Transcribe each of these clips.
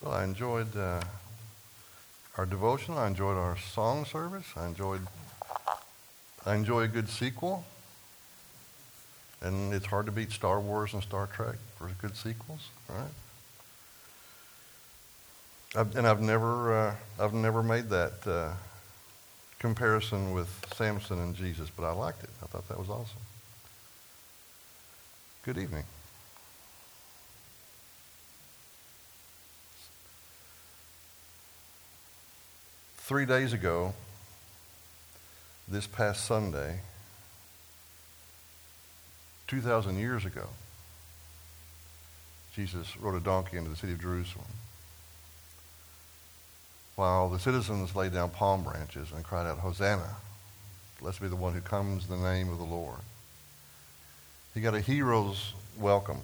Well, I enjoyed our devotion. I enjoyed our song service. I enjoy a good sequel. And it's hard to beat Star Wars and Star Trek for good sequels, right? I've never made that comparison with Samson and Jesus, but I liked it. I thought that was awesome. Good evening. Three days ago, this past Sunday, 2,000 years ago, Jesus rode a donkey into the city of Jerusalem, while the citizens laid down palm branches and cried out, "Hosanna, blessed be the one who comes in the name of the Lord." He got a hero's welcome.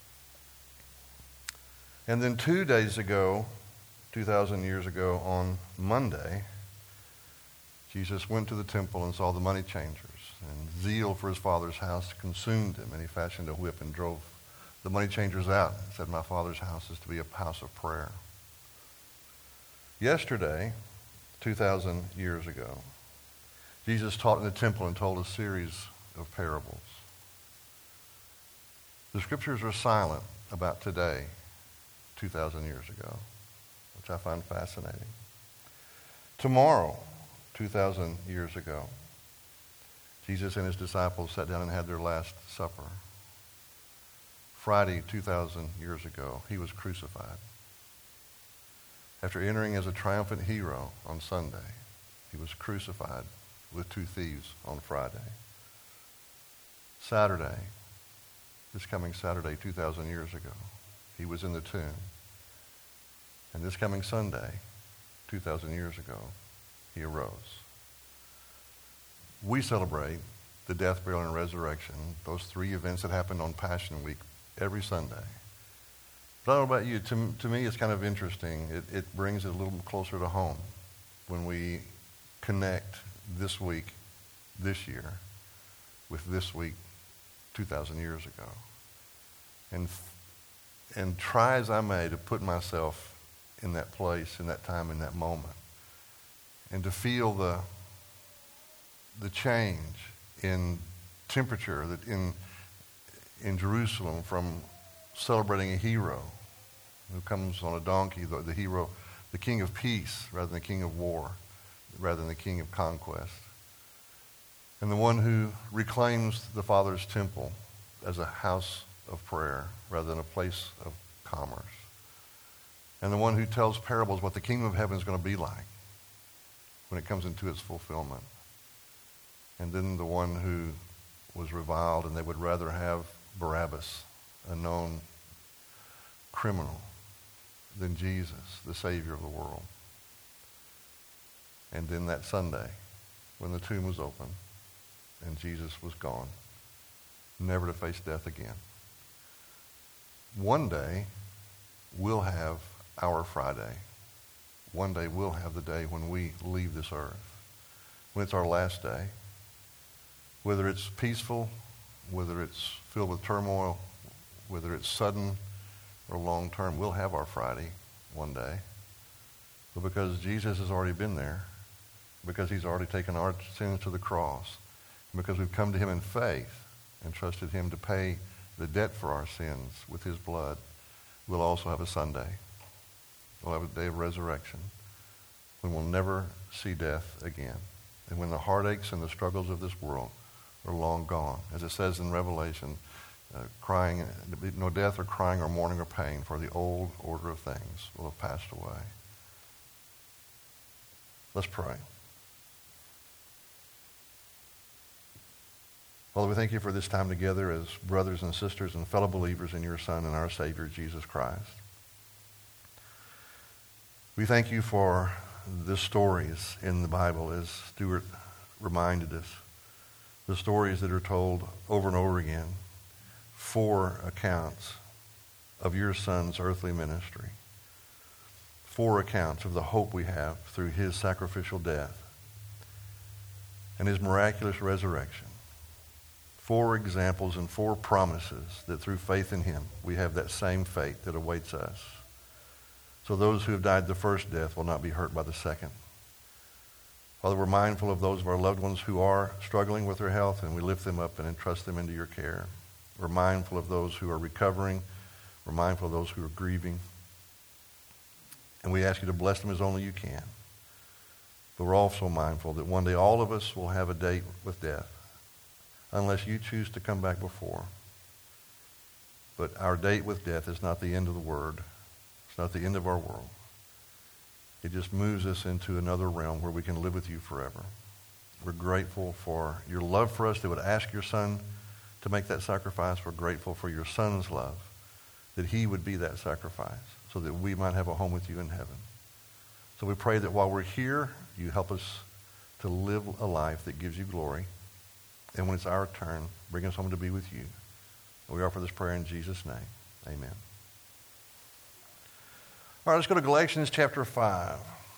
And then 2 days ago, 2,000 years ago, on Monday, Jesus went to the temple and saw the money changers, and zeal for his father's house consumed him, and he fashioned a whip and drove the money changers out and said, "My father's house is to be a house of prayer." Yesterday, 2,000 years ago, Jesus taught in the temple and told a series of parables. The scriptures are silent about today, 2,000 years ago, which I find fascinating. Tomorrow, 2,000 years ago, Jesus and his disciples sat down and had their Last Supper. Friday, 2,000 years ago, he was crucified. After entering as a triumphant hero on Sunday, he was crucified with two thieves on Friday. Saturday, this coming Saturday, 2,000 years ago, he was in the tomb. And this coming Sunday, 2,000 years ago, he arose. We celebrate the death, burial, and resurrection, those three events that happened on Passion Week, every Sunday. But I don't know about you, to me it's kind of interesting. It brings it a little closer to home when we connect this week, this year, with this week, 2,000 years ago. And try as I may to put myself in that place, in that time, in that moment, and to feel the change in temperature that in Jerusalem from celebrating a hero who comes on a donkey, the hero, the king of peace rather than the king of war, rather than the king of conquest, and the one who reclaims the Father's temple as a house of prayer rather than a place of commerce, and the one who tells parables what the kingdom of heaven is going to be like when it comes into its fulfillment, and then the one who was reviled and they would rather have Barabbas, a known criminal, than Jesus, the Savior of the world. And then that Sunday, when the tomb was open and Jesus was gone, never to face death again. One day, we'll have our Friday. One day, we'll have the day when we leave this earth, when it's our last day. Whether it's peaceful, whether it's filled with turmoil, whether it's sudden or long term, we'll have our Friday one day. But because Jesus has already been there, because he's already taken our sins to the cross, and because we've come to him in faith and trusted him to pay the debt for our sins with his blood, we'll also have a Sunday. We'll have a day of resurrection when we'll never see death again, and when the heartaches and the struggles of this world are long gone. As it says in Revelation, crying, no death or crying or mourning or pain, for the old order of things will have passed away. Let's pray. Father, we thank you for this time together as brothers and sisters and fellow believers in your Son and our Savior, Jesus Christ. We thank you for the stories in the Bible, as Stuart reminded us, the stories that are told over and over again, 4 accounts of your Son's earthly ministry, 4 accounts of the hope we have through his sacrificial death and his miraculous resurrection, 4 examples and 4 promises that through faith in him we have that same fate that awaits us. so those who have died the first death will not be hurt by the second. Father, we're mindful of those of our loved ones who are struggling with their health, and we lift them up and entrust them into your care. We're mindful of those who are recovering. We're mindful of those who are grieving. And we ask you to bless them as only you can. But we're also mindful that one day all of us will have a date with death, unless you choose to come back before. But our date with death is not the end of the word. It's not the end of our world. It just moves us into another realm where we can live with you forever. We're grateful for your love for us that would ask your Son to make that sacrifice. We're grateful for your Son's love, that he would be that sacrifice so that we might have a home with you in heaven. So we pray that while we're here, you help us to live a life that gives you glory. And when it's our turn, bring us home to be with you. And we offer this prayer in Jesus' name. Amen. All right, let's go to Galatians chapter 5.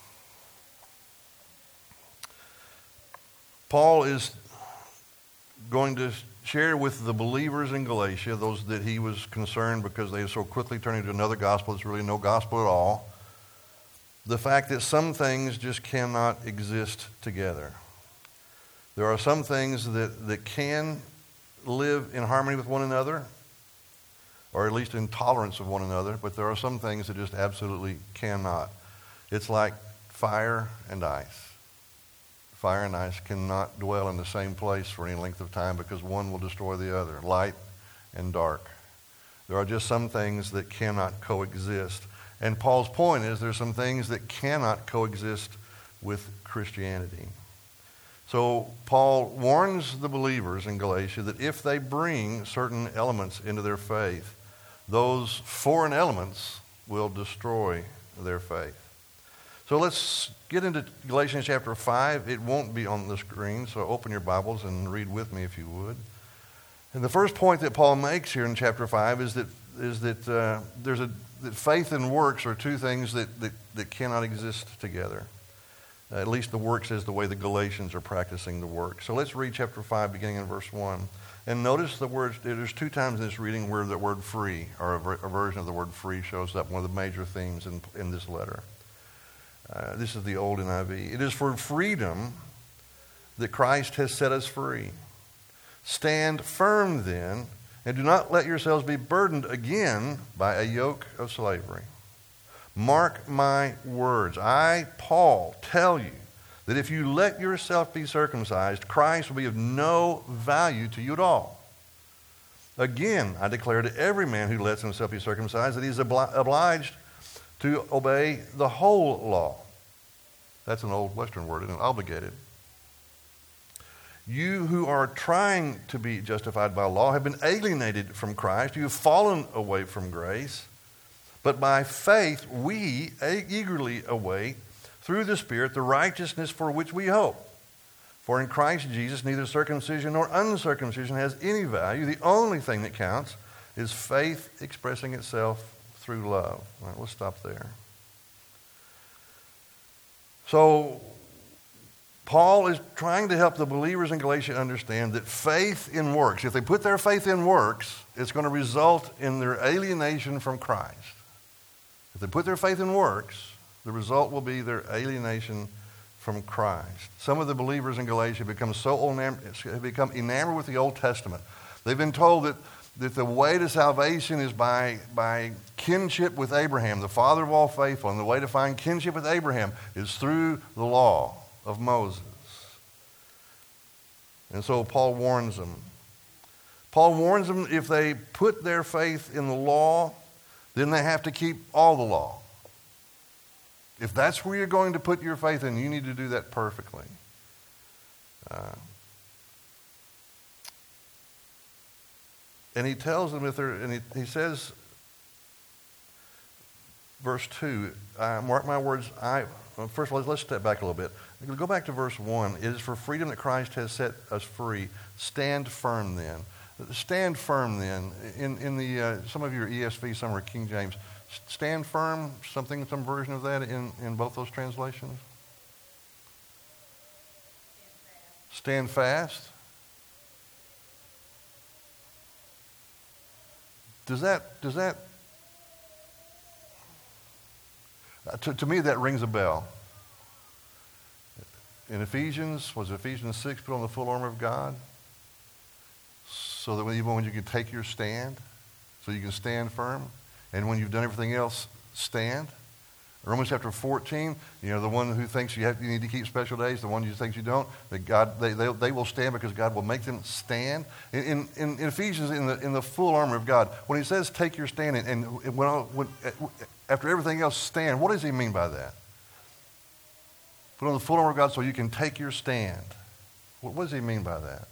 Paul is going to share with the believers in Galatia, those that he was concerned because they so quickly turned into another gospel that's really no gospel at all, the fact that some things just cannot exist together. There are some things that can live in harmony with one another, or at least in tolerance of one another, but there are some things that just absolutely cannot. It's like fire and ice. Fire and ice cannot dwell in the same place for any length of time because one will destroy the other, light and dark. There are just some things that cannot coexist. And Paul's point is there's some things that cannot coexist with Christianity. So Paul warns the believers in Galatia that if they bring certain elements into their faith, those foreign elements will destroy their faith. So let's get into Galatians chapter 5. It won't be on the screen, so open your Bibles and read with me if you would. And the first point that Paul makes here in chapter 5 is that faith and works are two things that cannot exist together. At least the works is the way the Galatians are practicing the work. So let's read chapter 5 beginning in verse 1. And notice the word, there's two times in this reading where the word free, or a version of the word free, shows up, one of the major themes in this letter. This is the old NIV. It is for freedom that Christ has set us free. Stand firm then, and do not let yourselves be burdened again by a yoke of slavery. Mark my words. I, Paul, tell you that if you let yourself be circumcised, Christ will be of no value to you at all. Again, I declare to every man who lets himself be circumcised that he is obliged to obey the whole law. That's an old Western word, isn't it? Obligated. You who are trying to be justified by law have been alienated from Christ. You have fallen away from grace. But by faith we eagerly await through the Spirit the righteousness for which we hope. For in Christ Jesus neither circumcision nor uncircumcision has any value. The only thing that counts is faith expressing itself through love. All right, let's stop there. So Paul is trying to help the believers in Galatia understand that faith in works, if they put their faith in works, it's going to result in their alienation from Christ. If they put their faith in works, the result will be their alienation from Christ. Some of the believers in Galatia have become enamored with the Old Testament. They've been told that the way to salvation is by kinship with Abraham, the father of all faithful, and the way to find kinship with Abraham is through the law of Moses. And so Paul warns them. Paul warns them if they put their faith in the law, then they have to keep all the law. If that's where you're going to put your faith in, you need to do that perfectly. And he tells them he says, verse 2, mark my words, first of all, let's step back a little bit. Go back to verse 1. It is for freedom that Christ has set us free. Stand firm then. Stand firm then. In the some of your ESV, some are King James. Stand firm, some version of that in both those translations. Stand fast. Does that To me, that rings a bell. In Ephesians 6, put on the full armor of God, so that even when you can take your stand, so you can stand firm, and when you've done everything else, stand. Romans chapter 14, the one who thinks you need to keep special days, the one who thinks you don't, that God, they will stand because God will make them stand. In Ephesians, in the full armor of God, when he says take your stand, and when after everything else stand, what does he mean by that? Put on the full armor of God so you can take your stand. What does he mean by that?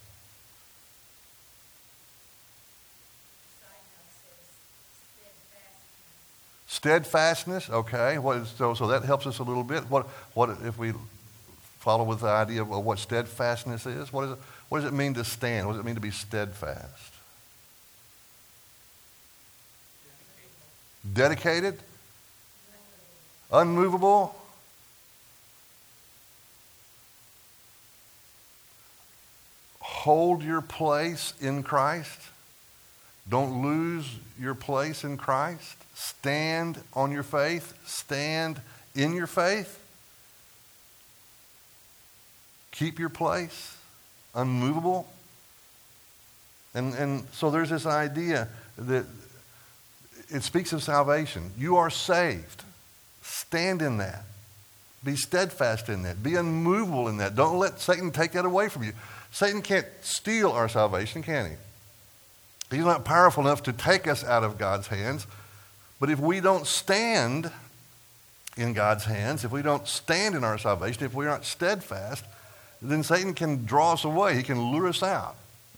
Steadfastness, okay. So that helps us a little bit. What if we follow with the idea of what steadfastness is? What does it mean to stand? What does it mean to be steadfast? Dedicated? Unmovable? Hold your place in Christ. Don't lose your place in Christ. Stand on your faith. Stand in your faith. Keep your place. Unmovable. And so there's this idea that it speaks of salvation. You are saved. Stand in that. Be steadfast in that. Be unmovable in that. Don't let Satan take that away from you. Satan can't steal our salvation, can he? He's not powerful enough to take us out of God's hands. But if we don't stand in God's hands, if we don't stand in our salvation, if we aren't steadfast, then Satan can draw us away. He can lure us out.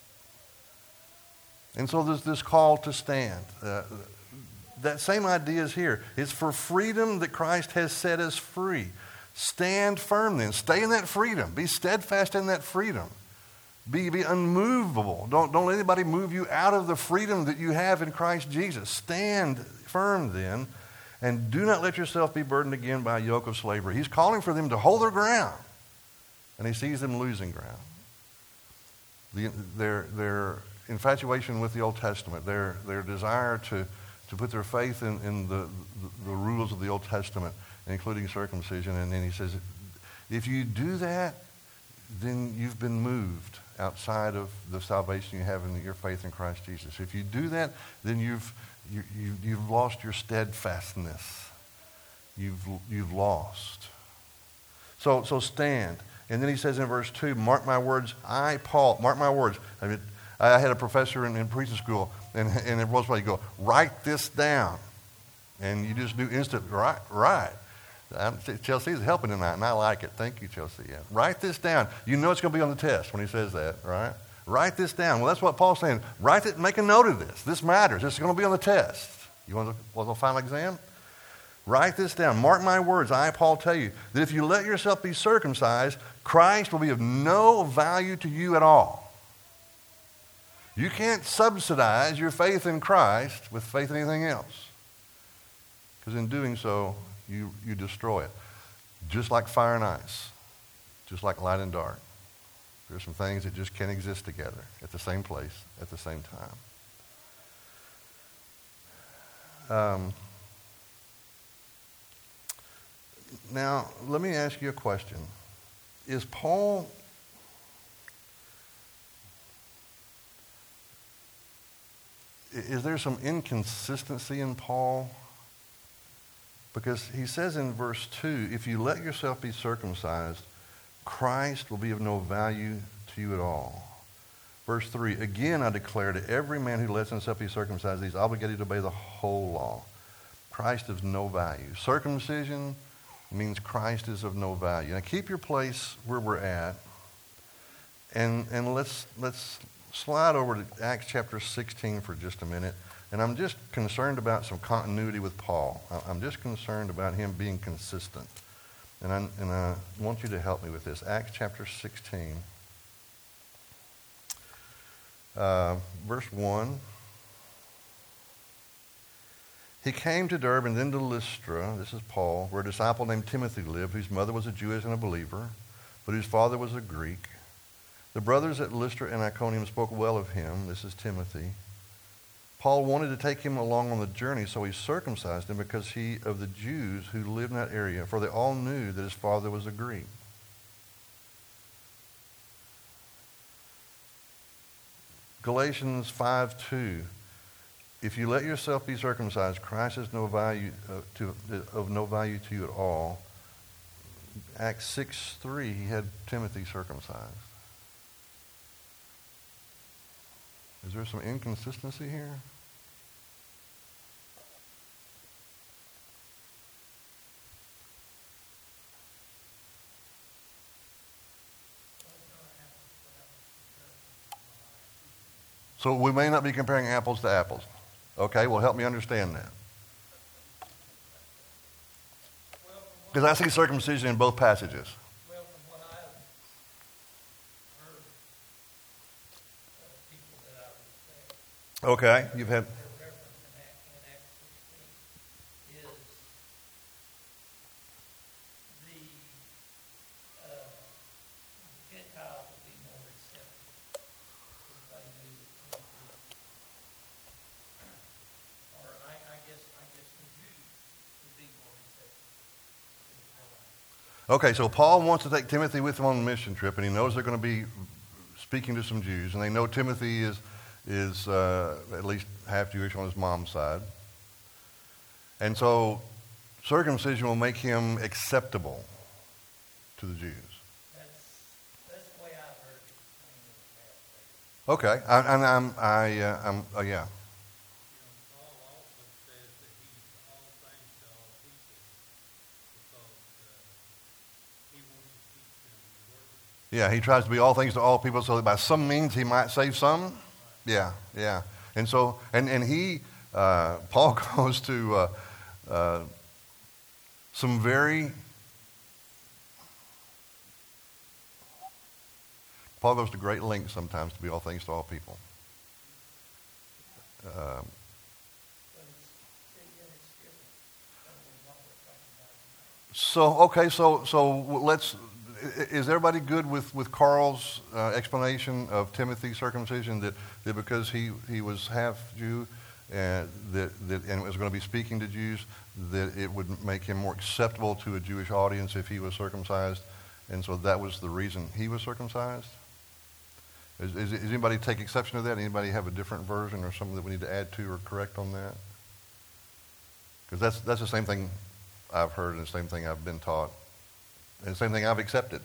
And so there's this call to stand. That same idea is here. It's for freedom that Christ has set us free. Stand firm then. Stay in that freedom. Be steadfast in that freedom. Be unmovable. Don't let anybody move you out of the freedom that you have in Christ Jesus. Stand firm then, and do not let yourself be burdened again by a yoke of slavery. He's calling for them to hold their ground, and he sees them losing ground. Their infatuation with the Old Testament, their desire to put their faith in the rules of the Old Testament, including circumcision, and then he says, if you do that, then you've been moved outside of the salvation you have in your faith in Christ Jesus. If you do that, then you've lost your steadfastness. You've lost. So stand. And then he says in verse 2, mark my words, I, Paul, mark my words. I had a professor in preaching school, and it was like, you go, write this down. And you just do instant, right. Chelsea's helping tonight, and I like it. Thank you, Chelsea. Yeah. Write this down. You know it's going to be on the test when he says that, right? Write this down. Well, that's what Paul's saying. Write it, make a note of this. This matters. It's going to be on the test. You want the final exam? Write this down. Mark my words. I, Paul, tell you that if you let yourself be circumcised, Christ will be of no value to you at all. You can't subsidize your faith in Christ with faith in anything else. Because in doing so, you destroy it. Just like fire and ice. Just like light and dark. There's some things that just can't exist together at the same place at the same time. Now, let me ask you a question. Is there some inconsistency in Paul? Because he says in verse 2, if you let yourself be circumcised, Christ will be of no value to you at all. Verse 3, again I declare to every man who lets himself be circumcised, he's obligated to obey the whole law. Christ is of no value. Circumcision means Christ is of no value. Now keep your place where we're at, and let's slide over to Acts chapter 16 for just a minute. And I'm just concerned about some continuity with Paul. I'm just concerned about him being consistent. And I want you to help me with this. Acts chapter 16, verse 1. He came to Derbe and then to Lystra, this is Paul, where a disciple named Timothy lived, whose mother was a Jewess and a believer, but whose father was a Greek. The brothers at Lystra and Iconium spoke well of him, this is Timothy. Paul wanted to take him along on the journey, so he circumcised him because he of the Jews who lived in that area, for they all knew that his father was a Greek. Galatians 5:2. If you let yourself be circumcised, Christ is of no value to you at all. Acts 6:3, he had Timothy circumcised. Is there some inconsistency here? So we may not be comparing apples to apples. Okay, well, help me understand that. Because I see circumcision in both passages. Well, from what I've heard, people that I respect, Okay, you've had... their reference in Acts 16 is the Gentiles will be more accepted if they knew the Jews. Or I guess the Jews would be more accepted. Okay, so Paul wants to take Timothy with him on the mission trip, and he knows they're going to be speaking to some Jews, and they know Timothy is at least half Jewish on his mom's side. And so circumcision will make him acceptable to the Jews. That's the way I've heard it explained in the past. Okay, I'm yeah. Paul also says that he's all things to all people because he wants to teach them the word. Yeah, he tries to be all things to all people so that by some means he might save some. Yeah. And so, and he, Paul goes to some Paul goes to great lengths sometimes to be all things to all people. So let's. Is everybody good with Carl's explanation of Timothy's circumcision that because he was half Jew and and was going to be speaking to Jews, that it would make him more acceptable to a Jewish audience if he was circumcised, and so that was the reason he was circumcised? Is anybody take exception to that? Anybody have a different version or something that we need to add to or correct on that? Because that's the same thing I've heard and the same thing I've been taught. And the same thing I've accepted.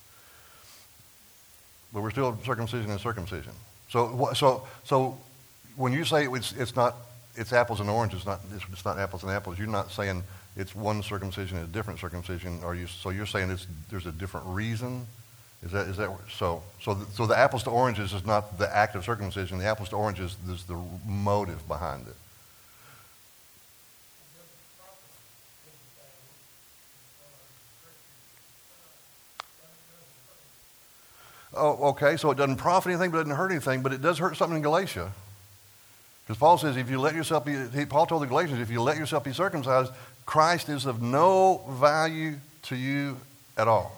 But we're still circumcision and circumcision. So when you say it's apples and oranges, it's not apples and apples, you're not saying it's one circumcision and a different circumcision, so you're saying there's a different reason? Is that so the apples to oranges is not the act of circumcision, the apples to oranges is the motive behind it. Oh, okay, so it doesn't profit anything, but it doesn't hurt anything, but it does hurt something in Galatia. Because Paul says, Paul told the Galatians, if you let yourself be circumcised, Christ is of no value to you at all.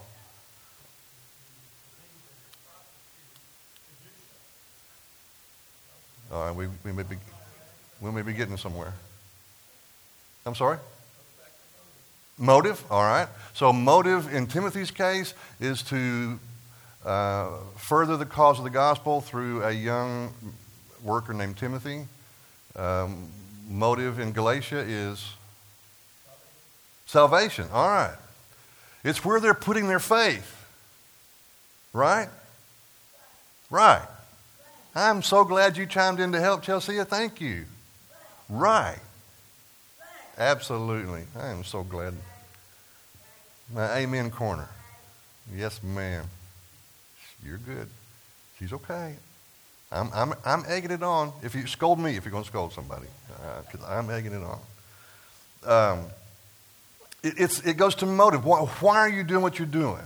All right, we may be getting somewhere. I'm sorry? Motive, all right. So motive in Timothy's case is to further the cause of the gospel through a young worker named Timothy. Motive in Galatia is salvation. All right. It's where they're putting their faith. Right? Right. I'm so glad you chimed in to help, Chelsea. Thank you. Right. Absolutely. I am so glad. My amen corner. Yes, ma'am. You're good. She's okay. I'm egging it on. If you scold me, if you're going to scold somebody, because I'm egging it on. It goes to motive. Why are you doing what you're doing?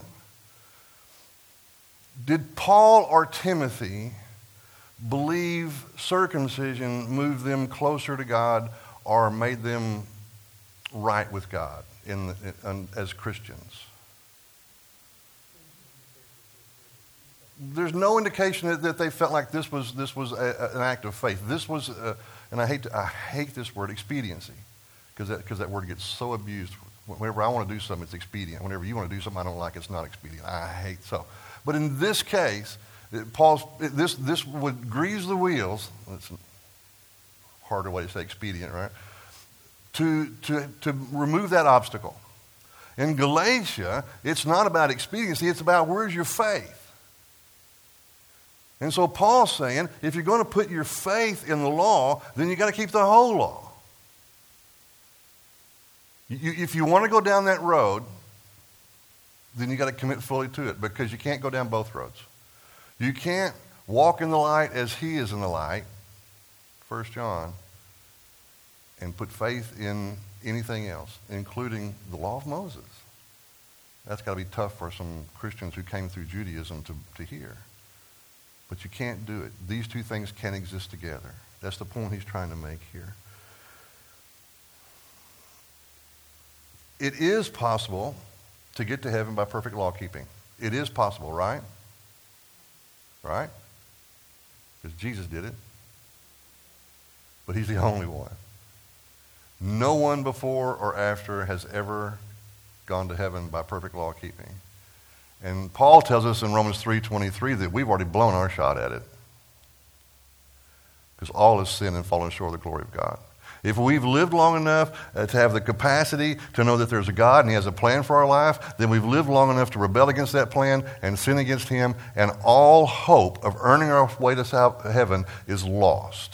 Did Paul or Timothy believe circumcision moved them closer to God or made them right with God as Christians? There's no indication that they felt like this was an act of faith. This was and I hate this word expediency, because that word gets so abused. Whenever I want to do something, it's expedient. Whenever you want to do something I don't like, it's not expedient. I hate so. But in this case, this would grease the wheels. That's a harder way to say expedient, right? To remove that obstacle. In Galatia, it's not about expediency, it's about where's your faith. And so Paul's saying, if you're going to put your faith in the law, then you got to keep the whole law. If you want to go down that road, then you got to commit fully to it, because you can't go down both roads. You can't walk in the light as he is in the light, 1 John, and put faith in anything else, including the law of Moses. That's got to be tough for some Christians who came through Judaism to hear. But you can't do it. These two things can't exist together. That's the point he's trying to make here. It is possible to get to heaven by perfect law keeping. It is possible, right? Right? Because Jesus did it. But he's the only one. No one before or after has ever gone to heaven by perfect law keeping. And Paul tells us in Romans 3:23 that we've already blown our shot at it. Because all has sinned and fallen short of the glory of God. If we've lived long enough to have the capacity to know that there's a God and he has a plan for our life, then we've lived long enough to rebel against that plan and sin against him, and all hope of earning our way to heaven is lost.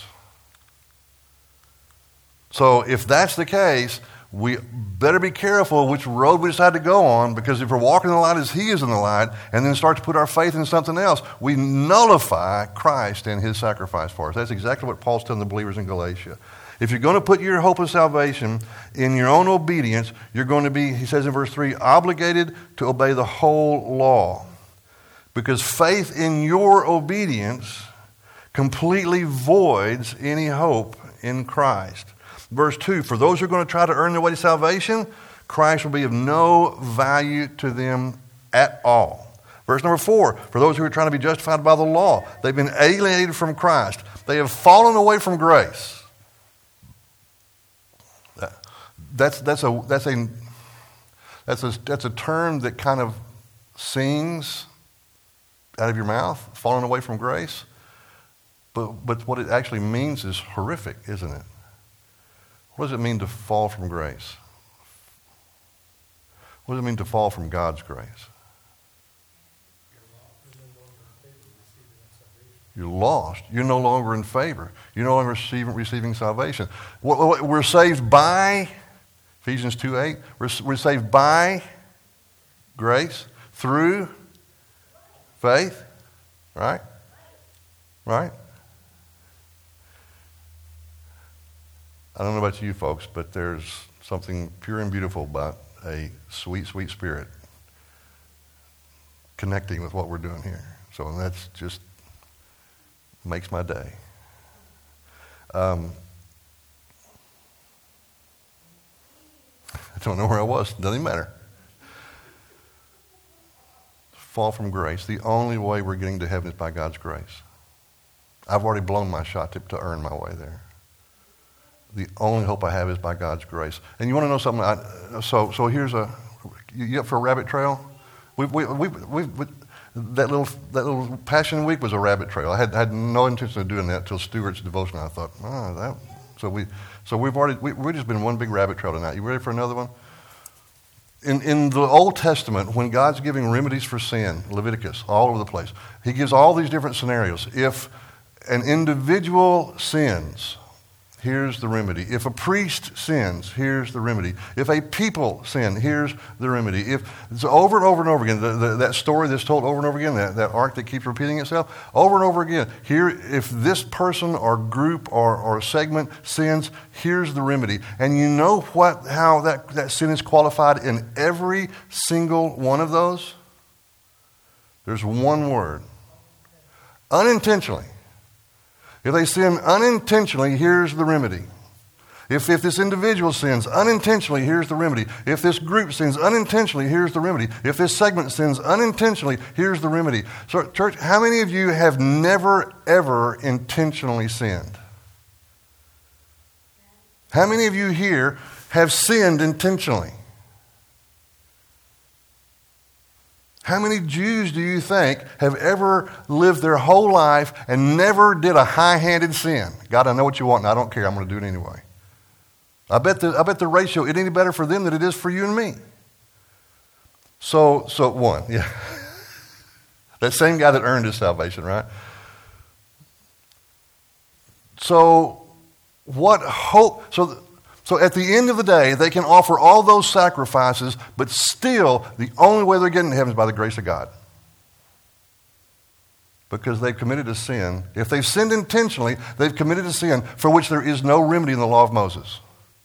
So if that's the case, we better be careful which road we decide to go on, because if we're walking in the light as he is in the light and then start to put our faith in something else, we nullify Christ and his sacrifice for us. That's exactly what Paul's telling the believers in Galatia. If you're going to put your hope of salvation in your own obedience, you're going to be, he says in verse 3, obligated to obey the whole law. Because faith in your obedience completely voids any hope in Christ. Verse 2, for those who are going to try to earn their way to salvation, Christ will be of no value to them at all. Verse number 4, for those who are trying to be justified by the law, they've been alienated from Christ. They have fallen away from grace. That's a term that kind of sings out of your mouth, falling away from grace. But what it actually means is horrific, isn't it? What does it mean to fall from grace? What does it mean to fall from God's grace? You're lost. You're no longer in favor. You're no longer receiving salvation. We're saved by, Ephesians 2:8, we're saved by grace through faith, right? Right? I don't know about you folks, but there's something pure and beautiful about a sweet, sweet spirit connecting with what we're doing here. So that's just makes my day. I don't know where I was. Doesn't matter. Fall from grace. The only way we're getting to heaven is by God's grace. I've already blown my shot to earn my way there. The only hope I have is by God's grace. And you want to know something? So here's you up for a rabbit trail? That little Passion Week was a rabbit trail. I had no intention of doing that until Stuart's devotion. I thought, we've just been one big rabbit trail tonight. You ready for another one? In the Old Testament, when God's giving remedies for sin, Leviticus, all over the place, he gives all these different scenarios. If an individual sins, here's the remedy. If a priest sins, here's the remedy. If a people sin, here's the remedy. If it's over and over and over again, that story that's told over and over again, that arc that keeps repeating itself, over and over again. Here, if this person or group or segment sins, here's the remedy. And you know how that sin is qualified in every single one of those? There's one word. Unintentionally. If they sin unintentionally, here's the remedy. If this individual sins unintentionally, here's the remedy. If this group sins unintentionally, here's the remedy. If this segment sins unintentionally, here's the remedy. So, church, how many of you have never, ever intentionally sinned? How many of you here have sinned intentionally? How many Jews do you think have ever lived their whole life and never did a high-handed sin? God, I know what you want, and I don't care. I'm going to do it anyway. I bet the ratio isn't any better for them than it is for you and me. So one, yeah. That same guy that earned his salvation, right? So what hope? So at the end of the day, they can offer all those sacrifices, but still, the only way they're getting to heaven is by the grace of God. Because they've committed a sin. If they've sinned intentionally, they've committed a sin for which there is no remedy in the law of Moses.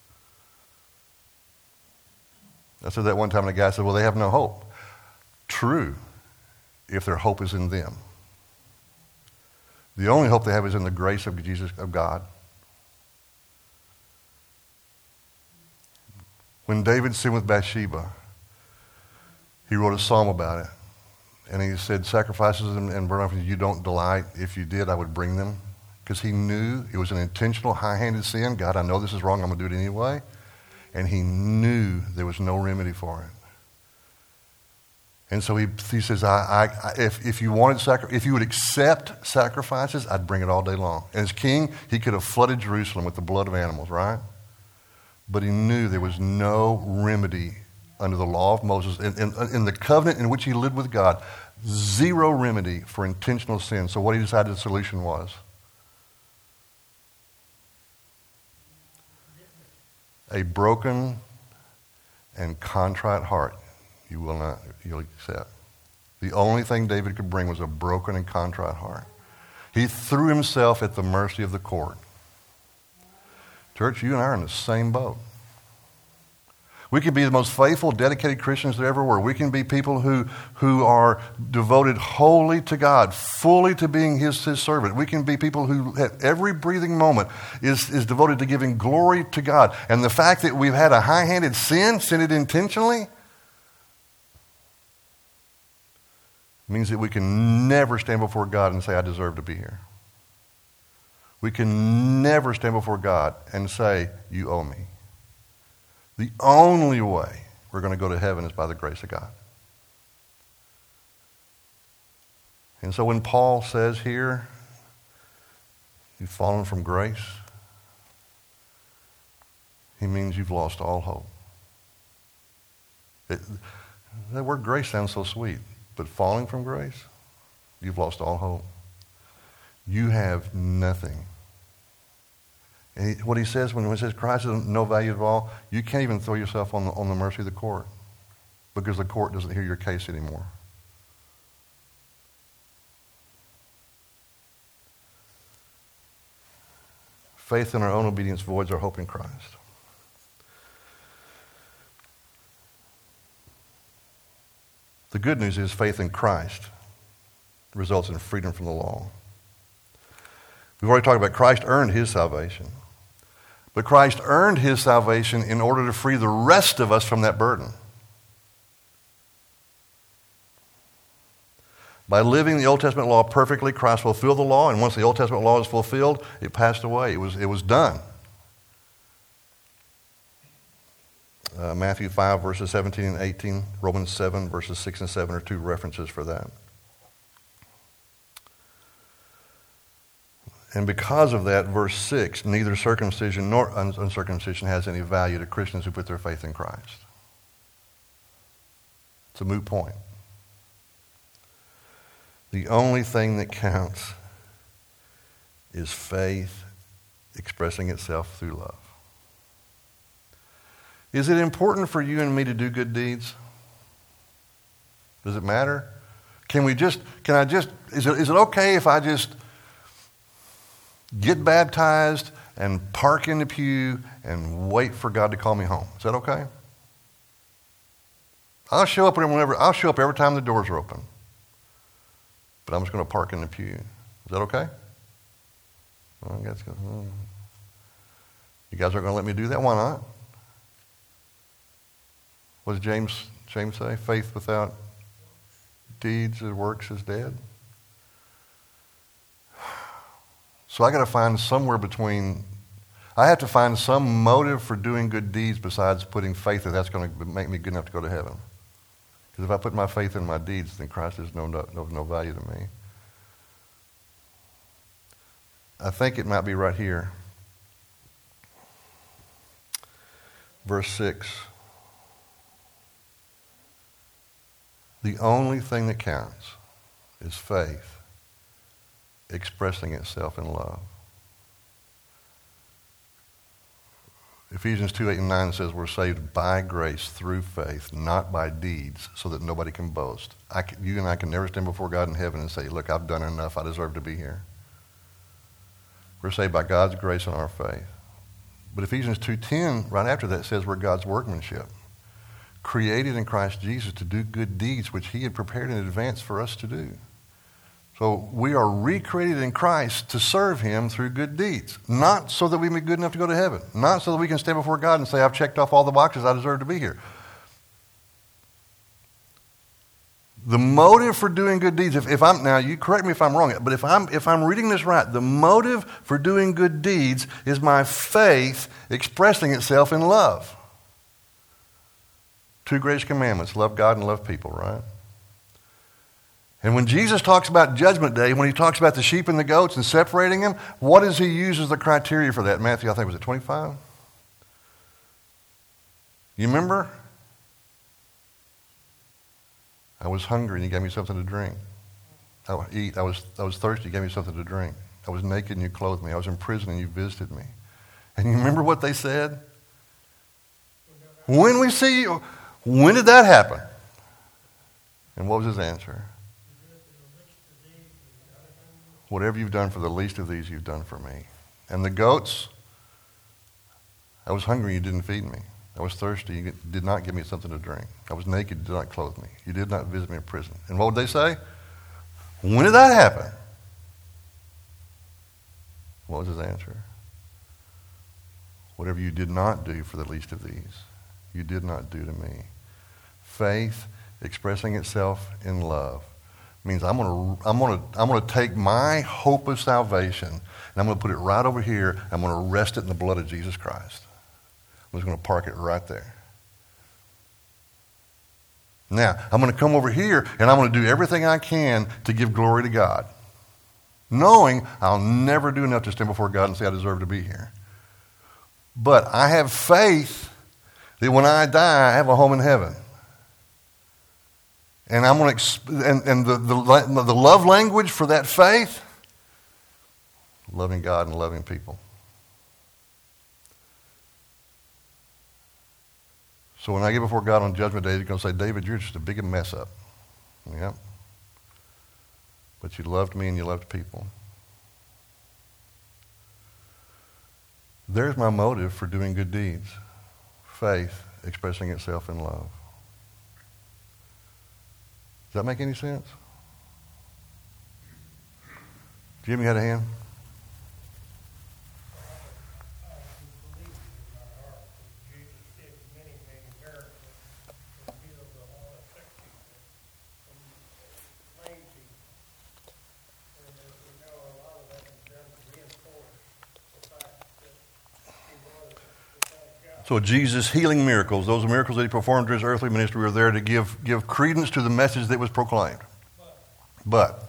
I said that one time, and a guy said, well, they have no hope. True, if their hope is in them. The only hope they have is in the grace of Jesus, of God. When David sinned with Bathsheba, he wrote a psalm about it. And he said, sacrifices and burnt offerings you don't delight. If you did, I would bring them. Because he knew it was an intentional, high-handed sin. God, I know this is wrong. I'm going to do it anyway. And he knew there was no remedy for it. And so he says, if you would accept sacrifices, I'd bring it all day long. And as king, he could have flooded Jerusalem with the blood of animals, right? But he knew there was no remedy under the law of Moses. In the covenant in which he lived with God, zero remedy for intentional sin. So what he decided the solution was? A broken and contrite heart you'll accept. The only thing David could bring was a broken and contrite heart. He threw himself at the mercy of the court. Church, you and I are in the same boat. We can be the most faithful, dedicated Christians there ever were. We can be people who are devoted wholly to God, fully to being His servant. We can be people who at every breathing moment is devoted to giving glory to God. And the fact that we've had a high-handed sinned intentionally, means that we can never stand before God and say, I deserve to be here. We can never stand before God and say, you owe me. The only way we're going to go to heaven is by the grace of God. And so when Paul says here, you've fallen from grace, he means you've lost all hope. That word grace sounds so sweet. But falling from grace, you've lost all hope. You have nothing. And what he says when he says Christ is no value at all, you can't even throw yourself on the mercy of the court because the court doesn't hear your case anymore. Faith in our own obedience voids our hope in Christ. The good news is faith in Christ results in freedom from the law. We've already talked about Christ earned his salvation. But Christ earned his salvation in order to free the rest of us from that burden. By living the Old Testament law perfectly, Christ fulfilled the law, and once the Old Testament law is fulfilled, it passed away. It was done. Matthew 5, verses 17 and 18. Romans 7, verses 6 and 7 are two references for that. And because of that, verse 6, neither circumcision nor uncircumcision has any value to Christians who put their faith in Christ. It's a moot point. The only thing that counts is faith expressing itself through love. Is it important for you and me to do good deeds? Does it matter? Is it okay if I just get baptized and park in the pew and wait for God to call me home? Is that okay? I'll show up every time the doors are open. But I'm just going to park in the pew. Is that okay? Well, I guess, you guys aren't going to let me do that? Why not? What does James say? Faith without deeds or works is dead. So I got to find somewhere between. I have to find some motive for doing good deeds besides putting faith that that's going to make me good enough to go to heaven. Because if I put my faith in my deeds, then Christ is no value to me. I think it might be right here. Verse 6. The only thing that counts is faith expressing itself in love. Ephesians 2:8-9 says we're saved by grace through faith, not by deeds, so that nobody can boast. You and I can never stand before God in heaven and say, look, I've done enough. I deserve to be here. We're saved by God's grace and our faith. But Ephesians 2:10, right after that, says we're God's workmanship, created in Christ Jesus to do good deeds, which he had prepared in advance for us to do. So we are recreated in Christ to serve him through good deeds, not so that we may be good enough to go to heaven, not so that we can stand before God and say, I've checked off all the boxes, I deserve to be here. The motive for doing good deeds, if I'm, now you correct me if I'm wrong, but if I'm reading this right, the motive for doing good deeds is my faith expressing itself in love. 2 greatest commandments, love God and love people, right? And when Jesus talks about Judgment Day, when he talks about the sheep and the goats and separating them, what does he use as the criteria for that? Matthew, I think, was it 25? You remember? I was hungry and you gave me something to drink. I was thirsty, you gave me something to drink. I was naked and you clothed me. I was in prison and you visited me. And you remember what they said? When we see you, when did that happen? And what was his answer? Whatever you've done for the least of these, you've done for me. And the goats, I was hungry, you didn't feed me. I was thirsty, you did not give me something to drink. I was naked, you did not clothe me. You did not visit me in prison. And what would they say? When did that happen? What was his answer? Whatever you did not do for the least of these, you did not do to me. Faith expressing itself in love means I'm going to take my hope of salvation and I'm going to put it right over here. I'm going to rest it in the blood of Jesus Christ. I'm just going to park it right there. Now, I'm going to come over here and I'm going to do everything I can to give glory to God, knowing I'll never do enough to stand before God and say I deserve to be here. But I have faith that when I die, I have a home in heaven. And I'm going to, and the love language for that faith, loving God and loving people. So when I get before God on Judgment Day, he's going to say, David, you're just a big mess up. Yep. But you loved me and you loved people. There's my motive for doing good deeds. Faith expressing itself in love. Does that make any sense? Jim, you had a hand? So Jesus' healing miracles, those miracles that he performed through his earthly ministry, were there to give credence to the message that was proclaimed. But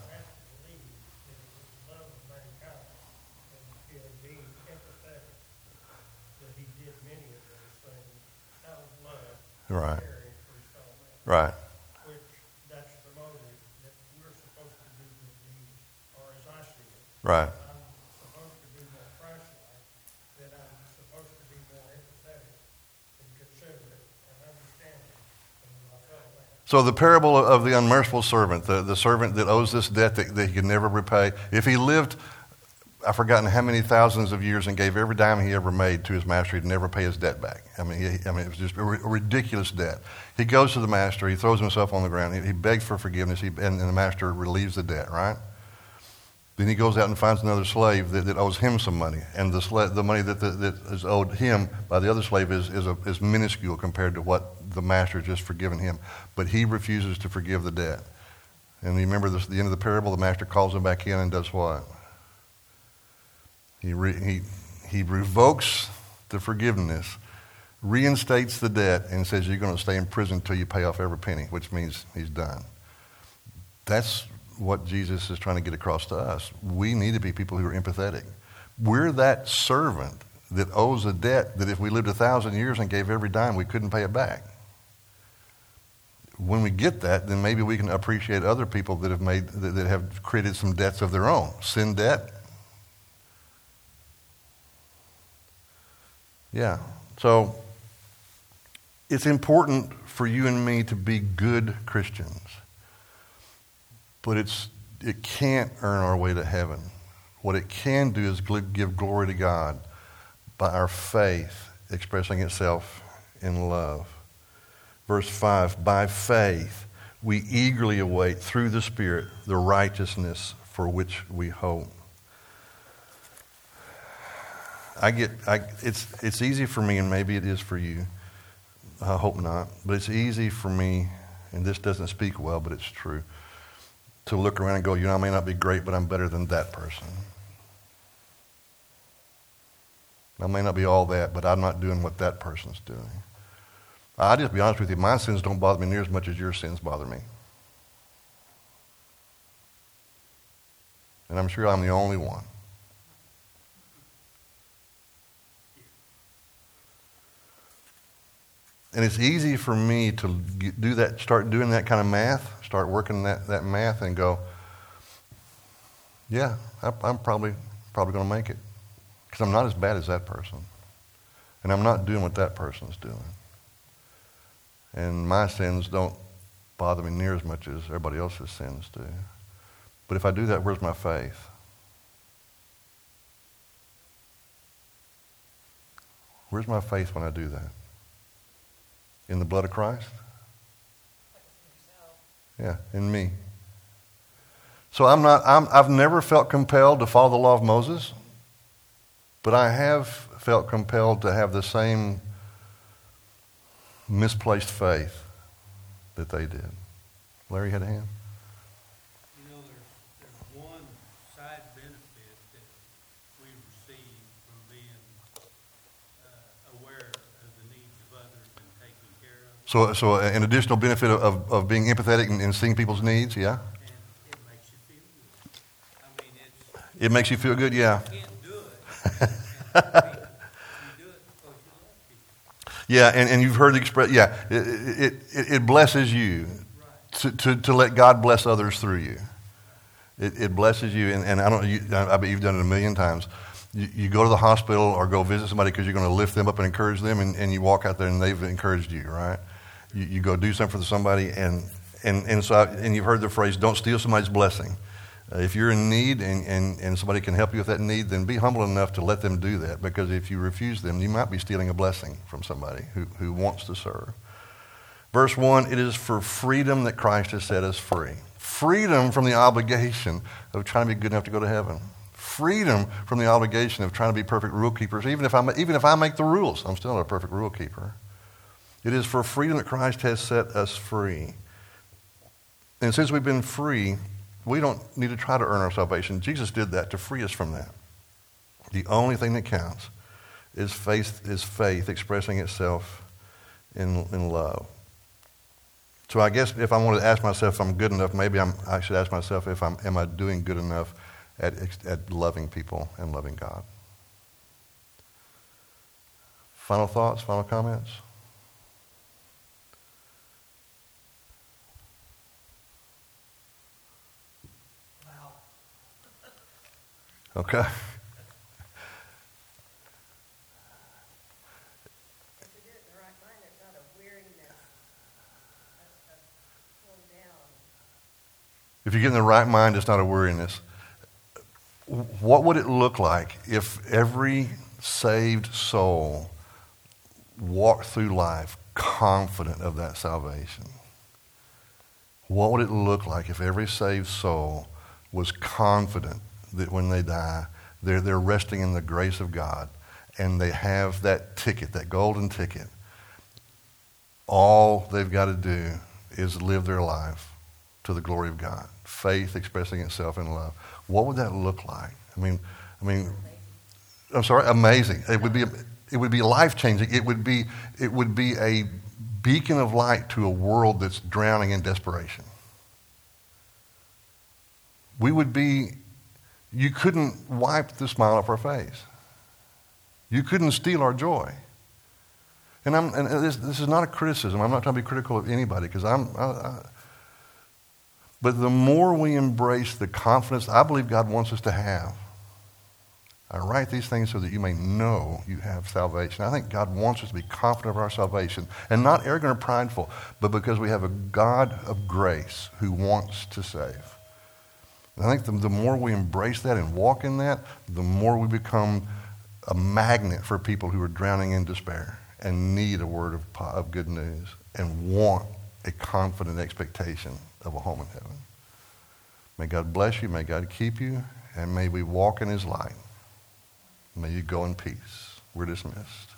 right. Right. Which that's the motive that we're supposed to do good deeds, or as I see it. Right. I'm supposed to be more Christ-like, that I'm supposed to be more empathetic and considerate and understanding of my fellow man. So the parable of the unmerciful servant, the servant that owes this debt that he can never repay, if he lived, I've forgotten how many thousands of years and gave every dime he ever made to his master, he'd never pay his debt back. I mean, it was just a ridiculous debt. He goes to the master, he throws himself on the ground, he begs for forgiveness, and the master relieves the debt, right? Then he goes out and finds another slave that owes him some money, and the money that is owed him by the other slave is minuscule compared to what the master has just forgiven him. But he refuses to forgive the debt. And you remember the end of the parable, the master calls him back in and does what? He He revokes the forgiveness, reinstates the debt, and says you're going to stay in prison until you pay off every penny, which means he's done. That's what Jesus is trying to get across to us. We need to be people who are empathetic. We're that servant that owes a debt that if we lived 1,000 years and gave every dime, we couldn't pay it back. When we get that, then maybe we can appreciate other people that have created some debts of their own. Sin debt. Yeah. So it's important for you and me to be good Christians. But it can't earn our way to heaven. What it can do is give glory to God by our faith expressing itself in love. Verse 5, by faith we eagerly await through the Spirit the righteousness for which we hope. It's easy for me, and maybe it is for you. I hope not. But it's easy for me, and this doesn't speak well, but it's true, to look around and go, I may not be great, but I'm better than that person. I may not be all that, but I'm not doing what that person's doing. I'll just be honest with you, my sins don't bother me near as much as your sins bother me. And I'm sure I'm the only one. And it's easy for me to do that, start doing that kind of math, start working that math and go, yeah, I'm probably going to make it. Because I'm not as bad as that person. And I'm not doing what that person's doing. And my sins don't bother me near as much as everybody else's sins do. But if I do that, where's my faith? Where's my faith when I do that? In the blood of Christ? Yeah, in me. So I've never felt compelled to follow the law of Moses, but I have felt compelled to have the same misplaced faith that they did. Larry had a hand? There's one side benefit that we receive from being aware of the needs of others and taking care of them. So an additional benefit of being empathetic and seeing people's needs, yeah? And it makes you feel good. I mean, It makes you feel good, yeah. you can't do it. You do it because you love people. Yeah, and you've heard the expression, yeah, it blesses you to let God bless others through you. It blesses you, and I bet you've done it a million times. You go to the hospital or go visit somebody because you're going to lift them up and encourage them, and you walk out there and they've encouraged you, right? You go do something for somebody, and you've heard the phrase, don't steal somebody's blessing. If you're in need and somebody can help you with that need, then be humble enough to let them do that, because if you refuse them, you might be stealing a blessing from somebody who wants to serve. Verse 1, it is for freedom that Christ has set us free. Freedom from the obligation of trying to be good enough to go to heaven. Freedom from the obligation of trying to be perfect rule keepers. Even if I make the rules, I'm still not a perfect rule keeper. It is for freedom that Christ has set us free. And since we've been free, we don't need to try to earn our salvation. Jesus did that to free us from that. The only thing that counts is faith expressing itself in love. So I guess if I wanted to ask myself if I'm good enough, maybe I should ask myself am I doing good enough at loving people and loving God? Final thoughts, final comments? Okay. If you do it in the right mind, there's not a weariness of pulling down. If you get in the right mind, it's not a weariness. What would it look like if every saved soul walked through life confident of that salvation? What would it look like if every saved soul was confident that when they die, they're resting in the grace of God, and they have that ticket, that golden ticket. All they've got to do is live their life to the glory of God. Faith expressing itself in love. What would that look like? I mean, I'm sorry, amazing. It would be life-changing. It would be a beacon of light to a world that's drowning in desperation. You couldn't wipe the smile off our face. You couldn't steal our joy. And this is not a criticism. I'm not trying to be critical of anybody, because but the more we embrace the confidence I believe God wants us to have, I write these things so that you may know you have salvation. I think God wants us to be confident of our salvation, and not arrogant or prideful, but because we have a God of grace who wants to save. And I think the more we embrace that and walk in that, the more we become a magnet for people who are drowning in despair and need a word of good news and want a confident expectation of a home in heaven. May God bless you. May God keep you. And may we walk in his light. May you go in peace. We're dismissed.